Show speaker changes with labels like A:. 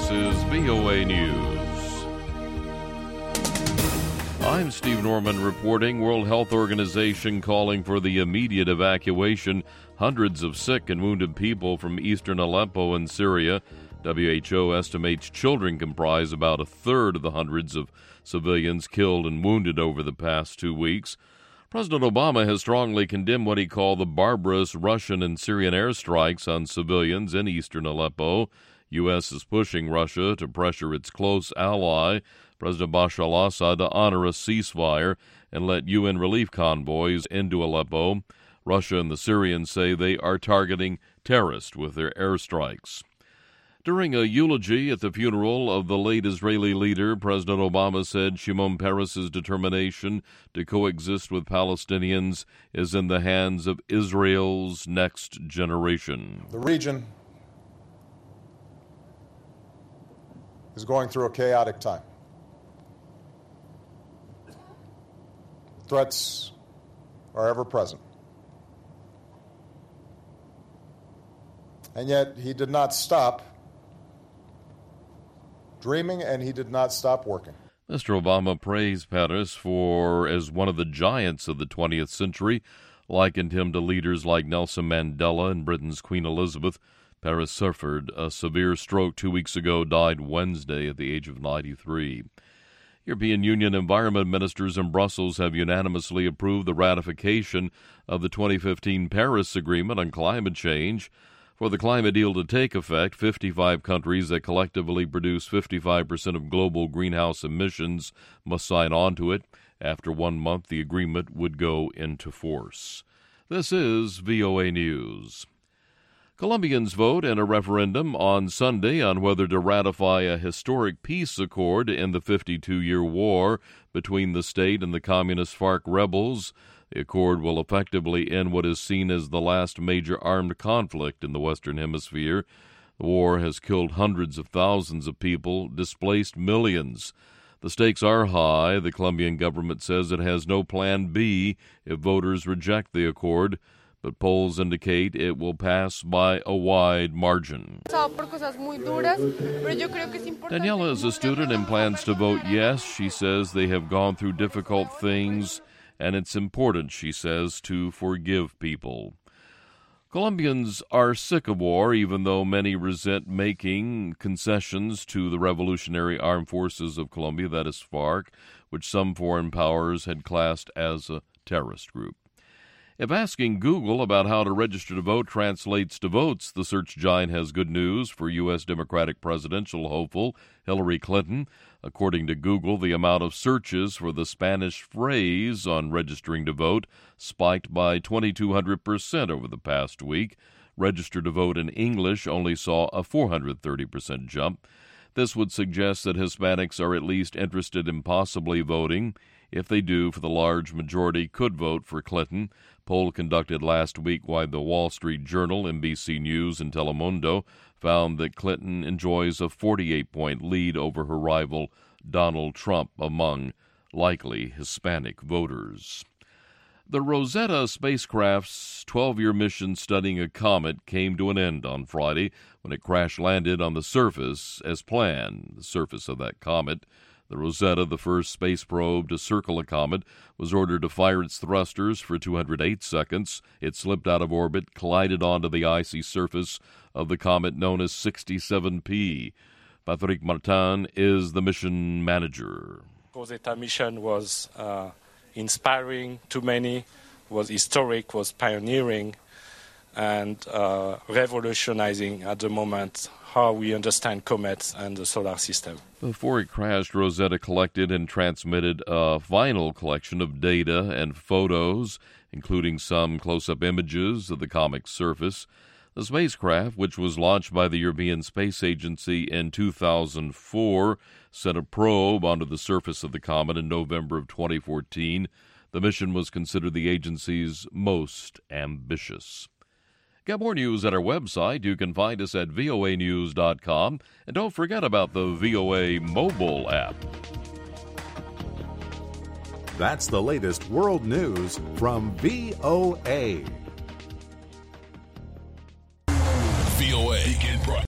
A: This is VOA News. I'm Steve Norman reporting. World Health Organization calling for the immediate evacuation. Hundreds of sick and wounded people from eastern Aleppo in Syria. WHO estimates children comprise about a third of the hundreds of civilians killed and wounded over the past 2 weeks. President Obama has strongly condemned what he called the barbarous Russian and Syrian airstrikes on civilians in eastern Aleppo. U.S. is pushing Russia to pressure its close ally, President Bashar al-Assad, to honor a ceasefire and let UN relief convoys into Aleppo. Russia and the Syrians say they are targeting terrorists with their airstrikes. During a eulogy at the funeral of the late Israeli leader, President Obama said Shimon Peres' determination to coexist with Palestinians is in the hands of Israel's next generation.
B: The region is going through a chaotic time. Threats are ever present. And yet he did not stop dreaming, and he did not stop working.
A: Mr. Obama praised Peres as one of the giants of the 20th century, likened him to leaders like Nelson Mandela and Britain's Queen Elizabeth. Peres suffered a severe stroke 2 weeks ago, died Wednesday at the age of 93. European Union environment ministers in Brussels have unanimously approved the ratification of the 2015 Paris Agreement on climate change. For the climate deal to take effect, 55 countries that collectively produce 55% of global greenhouse emissions must sign on to it. After 1 month, the agreement would go into force. This is VOA News. Colombians vote in a referendum on Sunday on whether to ratify a historic peace accord in the 52-year war between the state and the communist FARC rebels. The accord will effectively end what is seen as the last major armed conflict in the Western Hemisphere. The war has killed hundreds of thousands of people, displaced millions. The stakes are high. The Colombian government says it has no plan B if voters reject the accord, but polls indicate it will pass by a wide margin. Daniela is a student and plans to vote yes. She says they have gone through difficult things, and it's important, she says, to forgive people. Colombians are sick of war, even though many resent making concessions to the Revolutionary Armed Forces of Colombia, that is FARC, which some foreign powers had classed as a terrorist group. If asking Google about how to register to vote translates to votes, the search giant has good news for U.S. Democratic presidential hopeful Hillary Clinton. According to Google, the amount of searches for the Spanish phrase on registering to vote spiked by 2,200% over the past week. Register to vote in English only saw a 430% jump. This would suggest that Hispanics are at least interested in possibly voting. If they do, for the large majority, could vote for Clinton. Poll conducted last week by the Wall Street Journal, NBC News, and Telemundo found that Clinton enjoys a 48-point lead over her rival Donald Trump among likely Hispanic voters. The Rosetta spacecraft's 12-year mission studying a comet came to an end on Friday when it crash-landed on the surface as planned. The surface of that comet, the Rosetta, the first space probe to circle a comet, was ordered to fire its thrusters for 208 seconds. It slipped out of orbit, collided onto the icy surface of the comet known as 67P. Patrick Martin is the mission manager.
C: Rosetta mission was inspiring to many, was historic, was pioneering, and revolutionizing at the moment how we understand comets and the solar system.
A: Before it crashed, Rosetta collected and transmitted a final collection of data and photos, including some close-up images of the comet's surface. The spacecraft, which was launched by the European Space Agency in 2004, sent a probe onto the surface of the comet in November of 2014. The mission was considered the agency's most ambitious. Get more news at our website. You can find us at voanews.com. And don't forget about the VOA mobile app.
D: That's the latest world news from VOA.
E: VOA.